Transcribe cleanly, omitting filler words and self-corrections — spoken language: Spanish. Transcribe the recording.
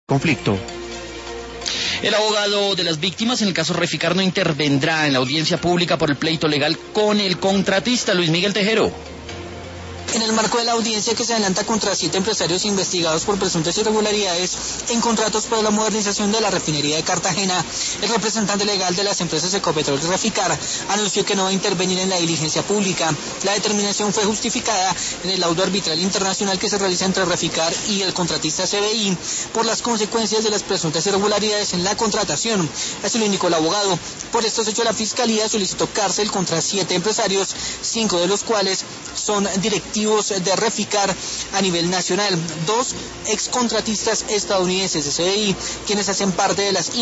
conflicto. El abogado de las víctimas en el caso Reficar no intervendrá en la audiencia pública por el pleito legal con el contratista Luis Miguel Tejero. En el marco de la audiencia que se adelanta contra 7 empresarios investigados por presuntas irregularidades en contratos para la modernización de la refinería de Cartagena, el representante legal de las empresas Ecopetrol y Reficar anunció que no va a intervenir en la diligencia pública. La determinación fue justificada en el laudo arbitral internacional que se realiza entre Reficar y el contratista CBI por las consecuencias de las presuntas irregularidades en la contratación. Así lo indicó el abogado. Por estos hechos, la Fiscalía solicitó cárcel contra 7 empresarios, 5 de los cuales son directivos de Reficar a nivel nacional, 2 excontratistas estadounidenses de CBI, quienes hacen parte de las